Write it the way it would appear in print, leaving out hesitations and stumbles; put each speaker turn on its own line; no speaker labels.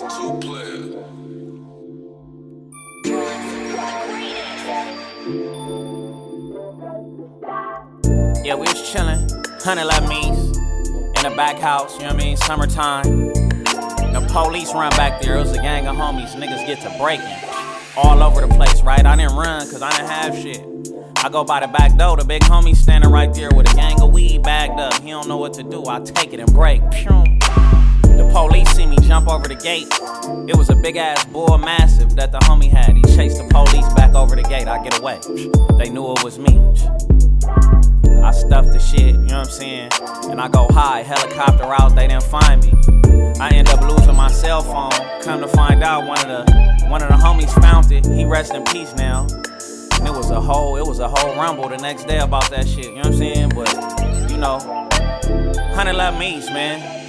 Yeah, we was chillin', 111 me's in the back house, you know what I mean? Summertime. The police run back there, it was a gang of homies, niggas get to breaking all over the place, right? I didn't run, cause I didn't have shit. I go by the back door, the big homie standing right there with a gang of weed bagged up. He don't know what to do, I take it and break. The police see me jump over the gate. It was a big ass bull massive that the homie had. He chased the police back over the gate, I get away. They knew it was me. I stuffed the shit, you know what I'm saying? And I go high, helicopter out, they didn't find me. I end up losing my cell phone. Come to find out, one of the homies found it. He rest in peace now. And it was a whole rumble the next day about that shit, you know what I'm saying? But, you know, 111 East, man.